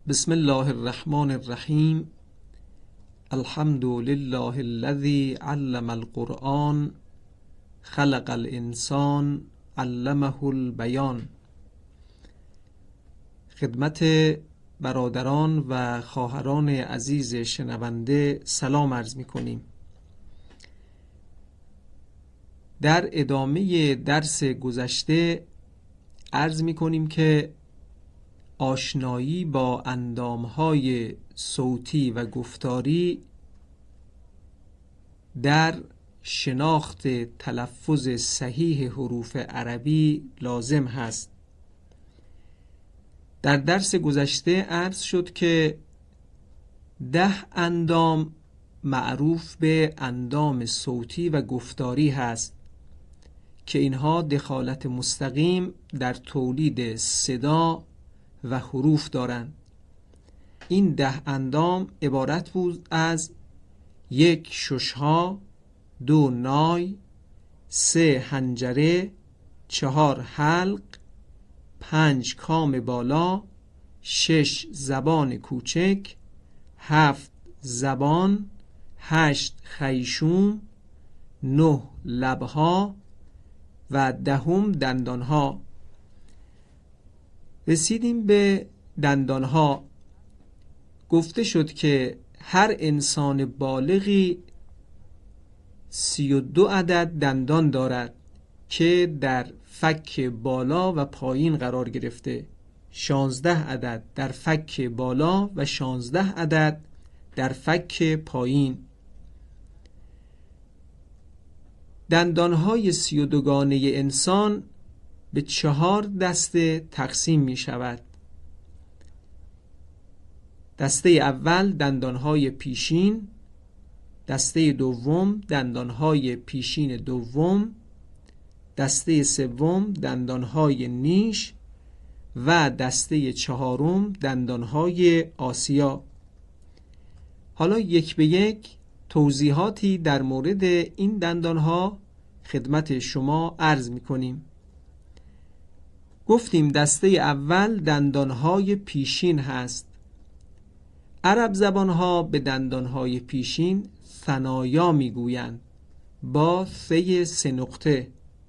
بسم الله الرحمن الرحیم. الحمد لله الذي علم القرآن خلق الانسان علمه البیان. خدمت برادران و خواهران عزیز شنونده سلام عرض می کنیم. در ادامه درس گذشته عرض می کنیم که آشنایی با اندامهای صوتی و گفتاری در شناخت تلفظ صحیح حروف عربی لازم هست. در درس گذشته عرض شد که 10 اندام معروف به اندام صوتی و گفتاری هست که اینها دخالت مستقیم در تولید صدا و حروف دارند. این 10 اندام عبارت بود از 1 ششها، 2 نای، 3 حنجره، 4 حلق، 5 کام بالا، 6 زبان کوچک، 7 زبان، 8 خیشوم، 9 لبها و 10 دندانها. رسیدیم به دندانها. گفته شد که هر انسان بالغی 32 عدد دندان دارد که در فک بالا و پایین قرار گرفته، 16 عدد در فک بالا و 16 عدد در فک پایین. دندانهای 32 گانه انسان به 4 دسته تقسیم می شود. دسته اول دندانهای پیشین، دسته دوم دندانهای پیشین دوم، دسته سوم دندانهای نیش و دسته چهارم دندانهای آسیا. حالا یک به یک توضیحاتی در مورد این دندانها خدمت شما عرض می کنیم. گفتیم دسته اول دندانهای پیشین هست. عرب زبانها به دندانهای پیشین ثنایا میگویند با ثه 3 نقطه.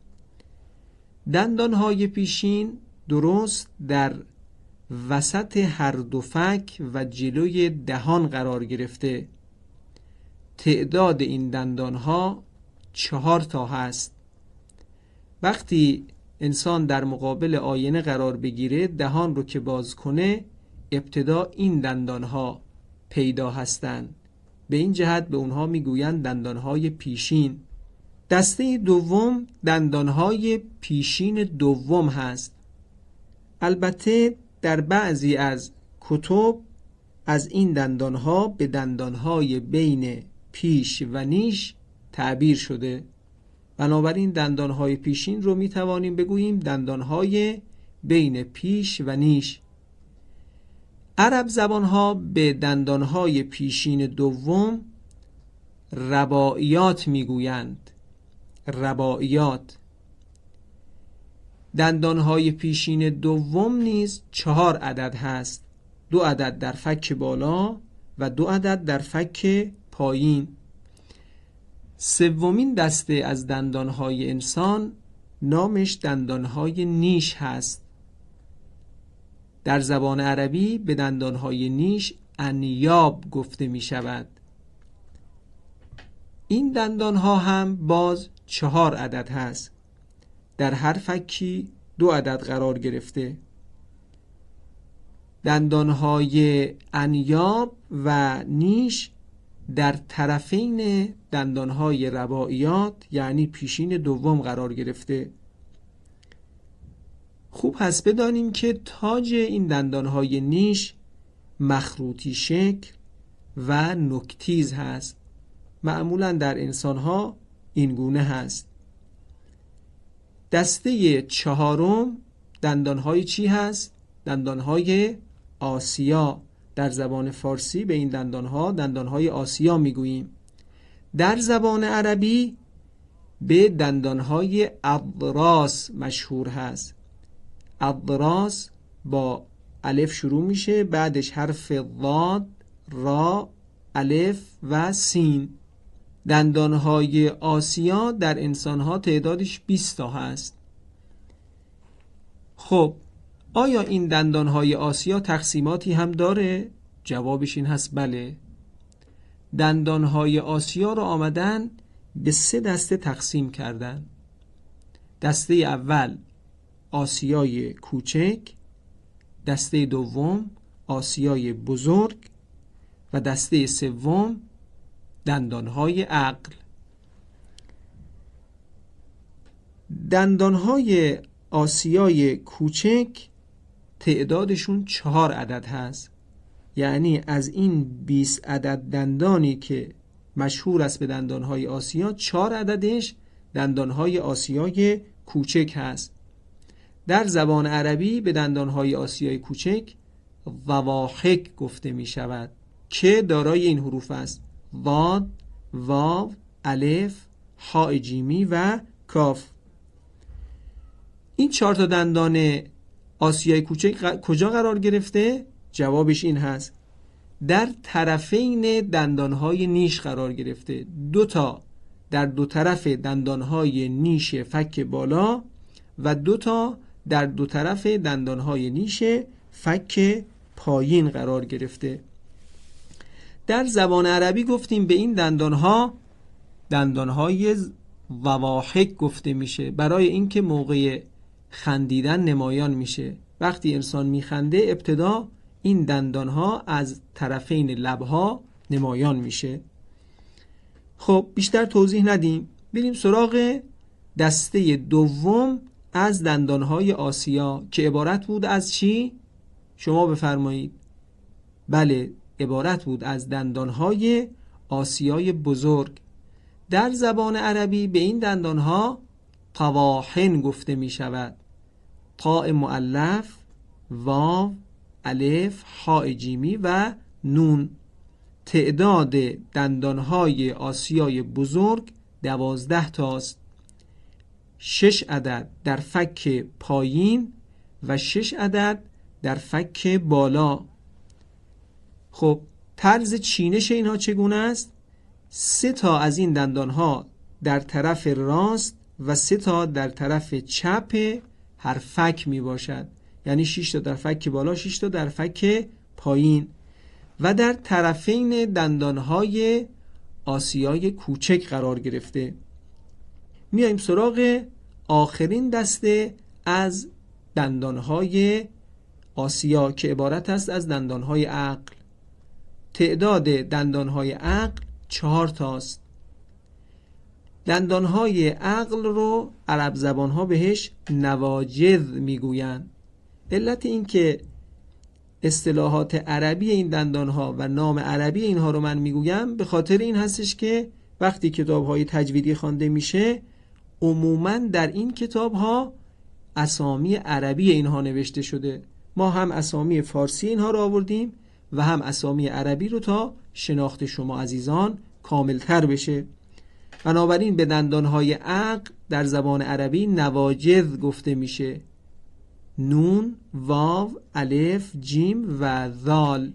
دندانهای پیشین درست در وسط هر دو فک و جلوی دهان قرار گرفته. تعداد این دندانها 4 تا هست. وقتی انسان در مقابل آینه قرار بگیره، دهان رو که باز کنه، ابتدا این دندانها پیدا هستند. به این جهت به اونها میگویند دندانهای پیشین. دسته دوم دندانهای پیشین دوم هست. البته در بعضی از کتب از این دندانها به دندانهای بین پیش و نیش تعبیر شده. بنابراین دندانهای پیشین رو می توانیم بگوییم دندانهای بین پیش و نیش. عرب زبانها به دندانهای پیشین دوم رباعیات می گویند. رباعیات. دندانهای پیشین دوم نیز 4 عدد هست. 2 عدد در فک بالا و 2 عدد در فک پایین. سومین دسته از دندانهای انسان نامش دندانهای نیش هست. در زبان عربی به دندانهای نیش انیاب گفته می شود. این دندانها هم باز 4 عدد هست. در هر فکی 2 عدد قرار گرفته. دندانهای انیاب و نیش در طرفین دندانهای رباعیات یعنی پیشین دوم قرار گرفته. خوب هست بدانیم که تاج این دندانهای نیش مخروطی شکل و نوک‌تیز هست. معمولا در انسانها این گونه هست. دسته چهارم دندانهای چی هست؟ دندانهای آسیا. در زبان فارسی به این دندانها دندانهای آسیا میگوییم. در زبان عربی به دندانهای اضراس مشهور هست. اضراس با الف شروع میشه، بعدش حرف ضاد، را، الف و سین. دندانهای آسیا در انسانها تعدادش 20 تا هست. خب آیا این دندانهای آسیا تقسیماتی هم داره؟ جوابش این هست بله. دندانهای آسیا رو آمدن به 3 دسته تقسیم کردن. دسته اول آسیای کوچک، دسته دوم آسیای بزرگ و دسته سوم دندانهای عقل. دندانهای آسیای کوچک تعدادشون 4 عدد هست. یعنی از این 20 عدد دندانی که مشهور است به دندانهای آسیا، 4 عددش دندانهای آسیای کوچک هست. در زبان عربی به دندانهای آسیای کوچک ضواحک گفته می شود که دارای این حروف است: ضاد، واو، الف، حاء جیمی و کاف. این 4 تا دندان آسیای کوچک کجا قرار گرفته؟ جوابش این هست: در طرفین دندانهای نیش قرار گرفته. 2 تا در 2 طرف دندانهای نیش فک بالا و 2 تا در 2 طرف دندانهای نیش فک پایین قرار گرفته. در زبان عربی گفتیم به این دندانهای ضواحک گفته میشه، برای اینکه موقع خندیدن نمایان میشه. وقتی انسان میخنده ابتدا این دندانها از طرفین لبها نمایان میشه. خب بیشتر توضیح ندیم، بریم سراغ دسته دوم از دندانهای آسیا که عبارت بود از چی؟ شما بفرمایید. بله، عبارت بود از دندانهای آسیای بزرگ. در زبان عربی به این دندانها طواحن گفته می شود. طاء مؤلف، واو، الف، حاء جیمی و نون. تعداد دندانهای آسیای بزرگ 12 تاست. 6 عدد در فک پایین و 6 عدد در فک بالا. خب طرز چینش اینها چگونه است؟ 3 تا از این دندانها در طرف راست و 3 تا در طرف چپ هر فک می باشد. یعنی 6 تا در فک بالا، 6 تا در فک پایین و در طرفین دندانهای آسیای کوچک قرار گرفته. میایم سراغ آخرین دسته از دندانهای آسیا که عبارت است از دندانهای عقل. تعداد دندانهای عقل 4 تاست. دندانهای عقل رو عرب زبانها بهش نواجذ میگویند. علت این که اصطلاحات عربی این دندانها و نام عربی اینها رو من میگویم به خاطر این هستش که وقتی کتاب‌های تجویدی خوانده میشه عموماً در این کتاب‌ها اسامی عربی اینها نوشته شده. ما هم اسامی فارسی اینها رو آوردیم و هم اسامی عربی رو تا شناخت شما عزیزان کاملتر بشه. بنابراین به دندانهای عقل در زبان عربی نواجذ گفته میشه: نون، واو، الف، جیم و ذال.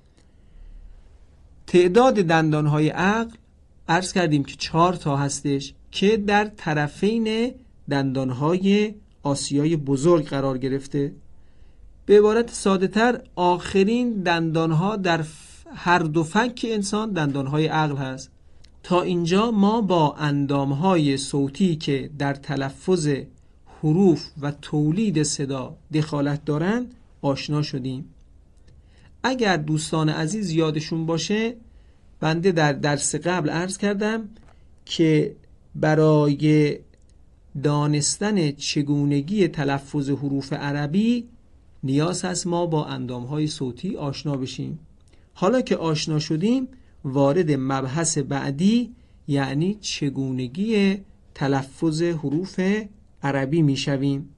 تعداد دندانهای عقل عرض کردیم که 4 تا هستش که در طرفین دندانهای آسیای بزرگ قرار گرفته. به عبارت ساده تر آخرین دندانها در هر 2 فک انسان دندانهای عقل هست. تا اینجا ما با اندامهای صوتی که در تلفظ حروف و تولید صدا دخالت دارند آشنا شدیم. اگر دوستان عزیز یادشون باشه بنده در درس قبل عرض کردم که برای دانستن چگونگی تلفظ حروف عربی نیاز هست ما با اندامهای صوتی آشنا بشیم. حالا که آشنا شدیم وارد مبحث بعدی یعنی چگونگی تلفظ حروف عربی می شویم.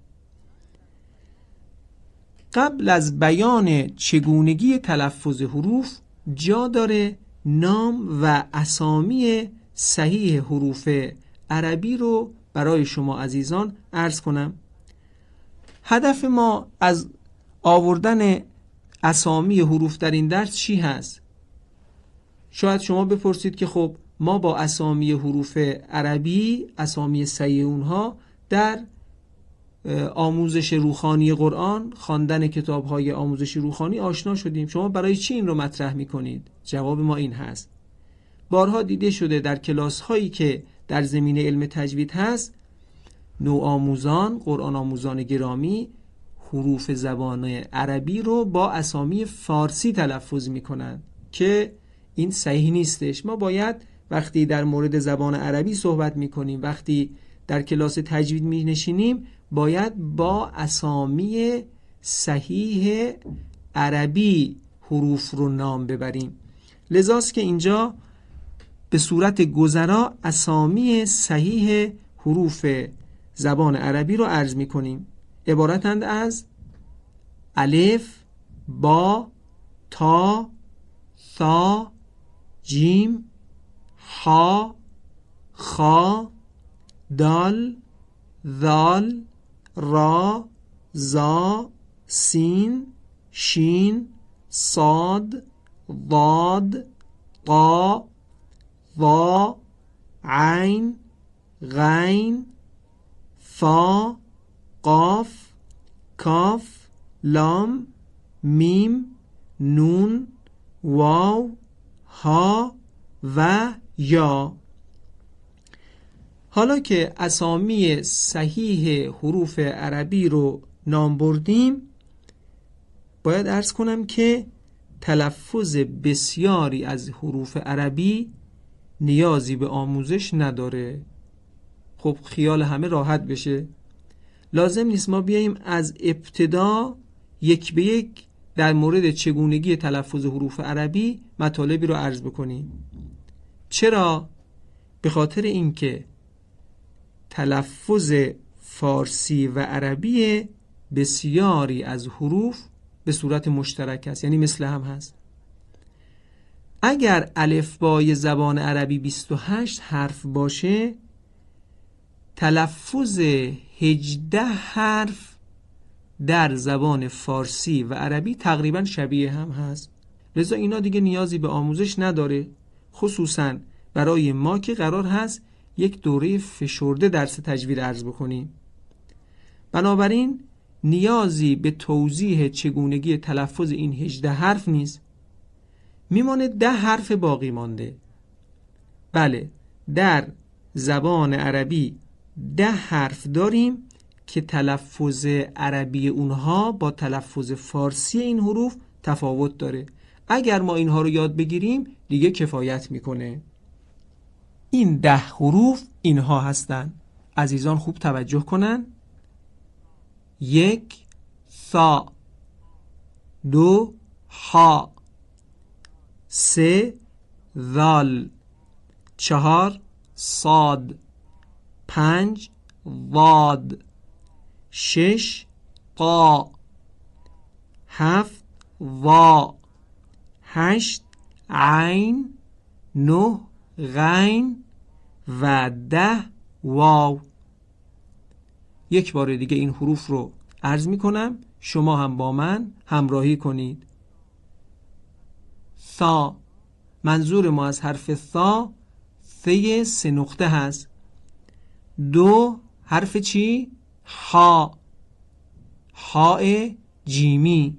قبل از بیان چگونگی تلفظ حروف جا داره نام و اسامی صحیح حروف عربی رو برای شما عزیزان عرض کنم. هدف ما از آوردن اسامی حروف در این درس چی هست؟ شاید شما بپرسید که خب ما با اسامی حروف عربی، اسامی صحیح اونها در آموزش روحانی قرآن، خواندن کتاب‌های آموزش روحانی آشنا شدیم، شما برای چی این رو مطرح می‌کنید؟ جواب ما این هست: بارها دیده شده در کلاس‌هایی که در زمینه علم تجوید هست، نوآموزان، قرآن آموزان گرامی حروف زبان عربی رو با اسامی فارسی تلفظ می‌کنند که این صحیح نیستش. ما باید وقتی در مورد زبان عربی صحبت می‌کنیم، وقتی در کلاس تجوید می‌نشینیم، باید با اسامی صحیح عربی حروف رو نام ببریم. لذاست که اینجا به صورت گذرا اسامی صحیح حروف زبان عربی رو عرض می‌کنیم. عبارتند از الف، با، تا، ثا، جیم، ها، خا، دال، ذال، را، زا، سین، شین، صاد، ضاد، طا، ظا، عین، غین، فا، قاف، کاف، لام، میم، نون، واو، ها و یا. حالا که اسامی صحیح حروف عربی رو نام بردیم، باید عرض کنم که تلفظ بسیاری از حروف عربی نیازی به آموزش نداره. خب خیال همه راحت بشه، لازم نیست ما بیاییم از ابتدا یک به یک در مورد چگونگی تلفظ حروف عربی مطالبی رو عرض بکنیم. چرا؟ به خاطر اینکه تلفظ فارسی و عربی بسیاری از حروف به صورت مشترک است، یعنی مثل هم هست. اگر الفبای زبان عربی 28 حرف باشه، تلفظ 18 حرف در زبان فارسی و عربی تقریبا شبیه هم هست. لذا اینا دیگه نیازی به آموزش نداره، خصوصا برای ما که قرار هست یک دوره فشرده درس تجوید عرض بکنیم. بنابراین نیازی به توضیح چگونگی تلفظ این 18 حرف نیست. میمانه 10 حرف باقی مانده. بله، در زبان عربی 10 حرف داریم که تلفظ عربی اونها با تلفظ فارسی این حروف تفاوت داره. اگر ما اینها رو یاد بگیریم دیگه کفایت میکنه. این 10 حروف اینها هستن. عزیزان خوب توجه کنن. 1 ثا، 2 ها، 3 ذال، 4 صاد، 5 ضاد، 6 طا، 7 ظا، 8 عین، 9 غین و 10 واو. یک بار دیگه این حروف رو عرض می کنم، شما هم با من همراهی کنید. ثا، منظور ما از حرف ثا ثه 3 نقطه هست. 2 حرف چی؟ ها، های جیمی.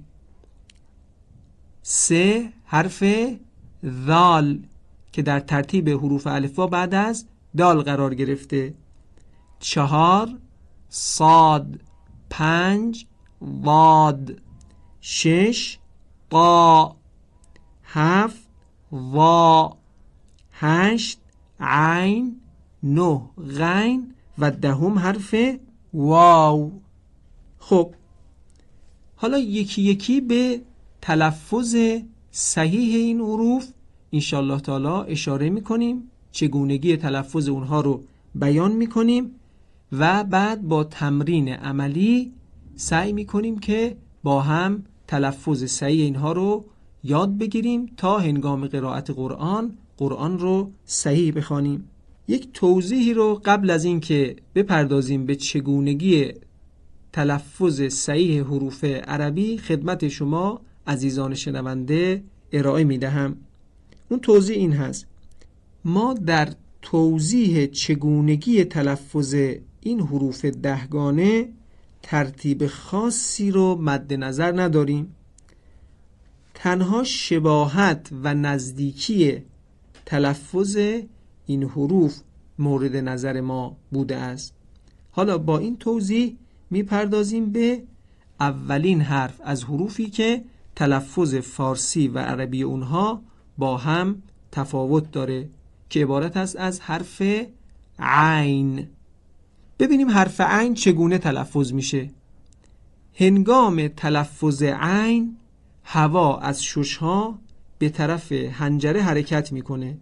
3 حرف ذال که در ترتیب حروف الفبا بعد از دال قرار گرفته. 4 صاد، 5 ضاد، 6 طا، 7 ظا، 8 عین، 9 غین و 10 حرف واو. خب حالا یکی یکی به تلفظ صحیح این حروف انشالله تعالی اشاره میکنیم، چگونگی تلفظ اونها رو بیان میکنیم و بعد با تمرین عملی سعی میکنیم که با هم تلفظ صحیح اینها رو یاد بگیریم تا هنگام قرائت قرآن رو صحیح بخوانیم. یک توضیحی رو قبل از این که بپردازیم به چگونگی تلفظ صحیح حروف عربی خدمت شما عزیزان شنونده ارائه میدهم. اون توضیح این هست: ما در توضیح چگونگی تلفظ این حروف دهگانه ترتیب خاصی رو مد نظر نداریم، تنها شباهت و نزدیکی تلفظ این حروف مورد نظر ما بوده است. حالا با این توضیح میپردازیم به اولین حرف از حروفی که تلفظ فارسی و عربی اونها با هم تفاوت داره که عبارت است از حرف عین. ببینیم حرف عین چگونه تلفظ میشه. هنگام تلفظ عین هوا از ششها به طرف حنجره حرکت میکنه،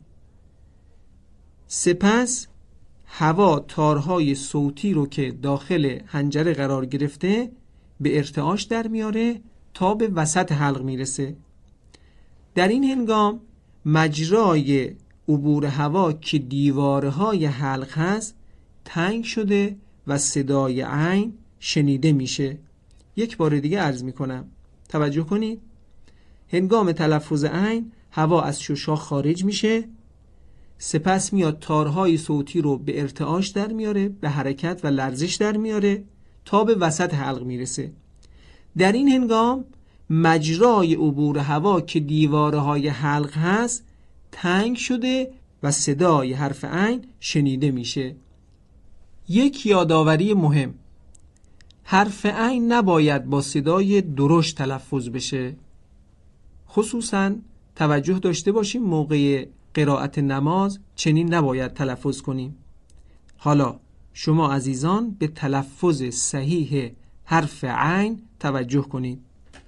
سپس هوا تارهای صوتی رو که داخل حنجره قرار گرفته به ارتعاش در میاره تا به وسط حلق میرسه. در این هنگام مجرای عبور هوا که دیوارهای حلق هست تنگ شده و صدای عین شنیده میشه. یک بار دیگه عرض میکنم، توجه کنید. هنگام تلفظ عین هوا از ششها خارج میشه، سپس میاد تارهای صوتی رو به ارتعاش در میاره، به حرکت و لرزش در میاره تا به وسط حلق میرسه. در این هنگام مجرای عبور هوا که دیوارهای حلق هست تنگ شده و صدای حرف عین شنیده میشه. یک یادآوری مهم: حرف عین نباید با صدای درشت تلفظ بشه. خصوصاً توجه داشته باشیم موقع قرائت نماز چنین نباید تلفظ کنیم. حالا شما عزیزان به تلفظ صحیح حرف عین توجه کنید.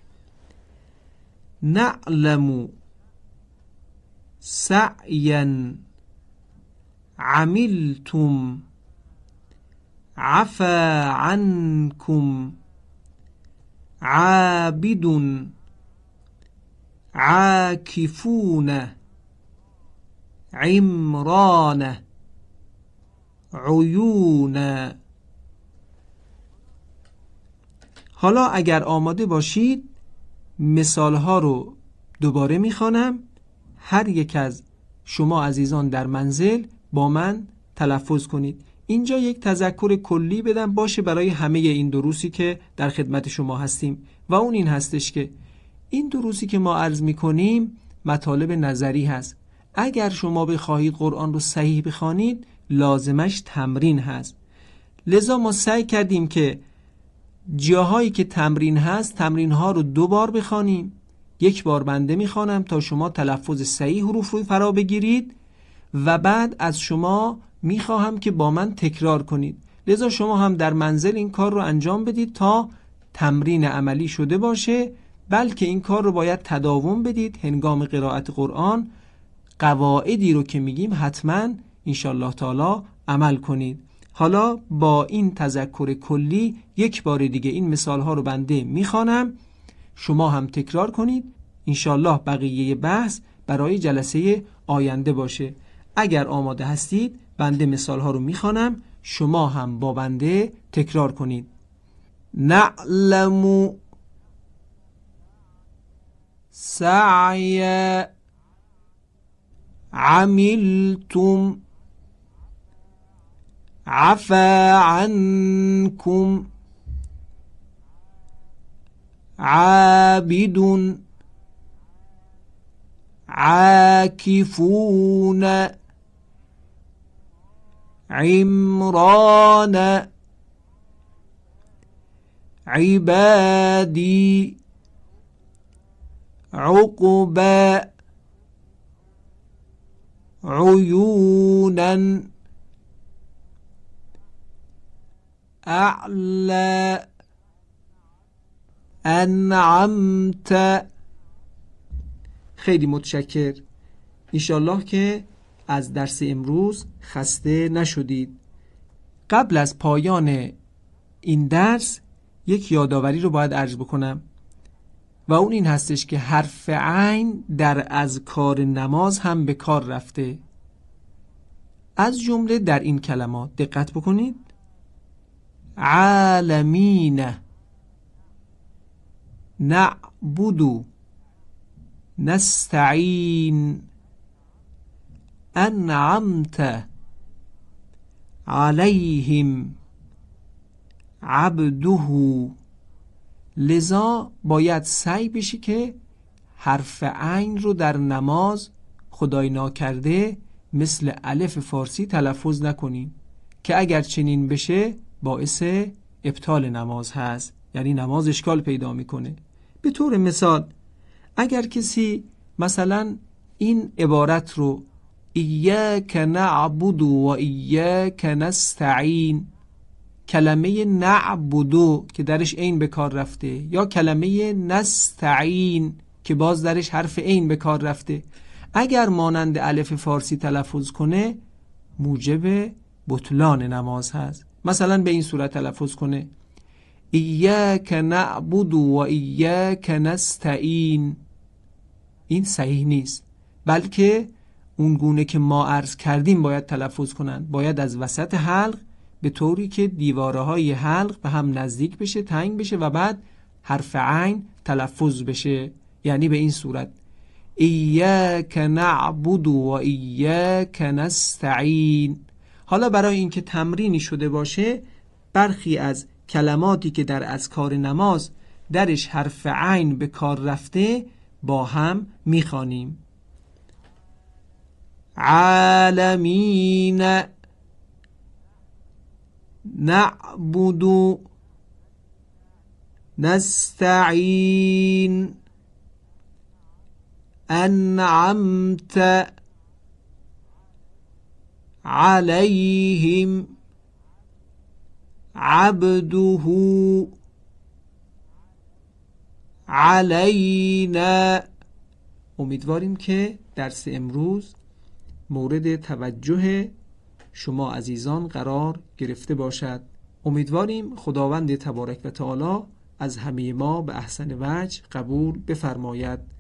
نعلم سعیا عملتم عفا عنكم عابد عاکفون عمران عیون. حالا اگر آماده باشید مثال ها رو دوباره میخوانم، هر یک از شما عزیزان در منزل با من تلفظ کنید. اینجا یک تذکر کلی بدم باشه برای همه این دروسی که در خدمت شما هستیم و اون این هستش که این دروسی که ما عرض میکنیم مطالب نظری هست. اگر شما بخواهید قرآن رو صحیح بخوانید لازمش تمرین هست. لذا ما سعی کردیم که جاهایی که تمرین هست تمرین ها رو 2 بار بخوانیم. 1 بار بنده میخوانم تا شما تلفظ صحیح حروف رو فرا بگیرید و بعد از شما میخواهم که با من تکرار کنید. لذا شما هم در منزل این کار رو انجام بدید تا تمرین عملی شده باشه، بلکه این کار رو باید تداوم بدید. هنگام قرائت قرآن قواعدی رو که میگیم حتما انشالله تعالی عمل کنید. حالا با این تذکر کلی 1 بار دیگه این مثال ها رو بنده میخوانم، شما هم تکرار کنید. انشالله بقیه بحث برای جلسه آینده باشه. اگر آماده هستید بنده مثال ها رو میخوانم، شما هم با بنده تکرار کنید. نعلم سعی عملتم عفا عنكم عابد عاکفون عمران عبادی عقبا عیونا اعلی انعمت. خیلی متشکر. انشالله که از درس امروز خسته نشدید. قبل از پایان این درس یک یادآوری رو باید عرض بکنم و اون این هستش که حرف عین در اذکار نماز هم به کار رفته. از جمله در این کلمات دقت بکنید: عالمین، نعبدو، نستعین انعمت علیهم عبده. لذا باید سعی بشی که حرف عین رو در نماز خدای ناکرده مثل الف فارسی تلفظ نکنیم که اگر چنین بشه باعث ابطال نماز هست، یعنی نماز اشکال پیدا میکنه. به طور مثال اگر کسی مثلا این عبارت رو ایاک نعبد و ایاک نستعین، کلمه نعبدو که درش عین به کار رفته یا کلمه نستعین که باز درش حرف عین به کار رفته، اگر مانند الف فارسی تلفظ کنه موجب بطلان نماز هست. مثلا به این صورت تلفظ کنه ایاک نعبد و ایاک نستعین، این صحیح نیست، بلکه اون گونه که ما عرض کردیم باید تلفظ کنن. باید از وسط حلق به طوری که دیواره های حلق به هم نزدیک بشه، تنگ بشه و بعد حرف عین تلفظ بشه، یعنی به این صورت ایاک نعبد و ایاک نستعین. حالا برای اینکه تمرینی شده باشه برخی از کلماتی که در اذکار نماز درش حرف عین به کار رفته با هم میخوانیم. عالمین نعبد نستعین انعمت علیهم عبده علینا. امیدواریم که درس امروز مورد توجه شما عزیزان قرار گرفته باشد. امیدواریم خداوند تبارک و تعالی از همه ما به احسن وجه قبول بفرماید.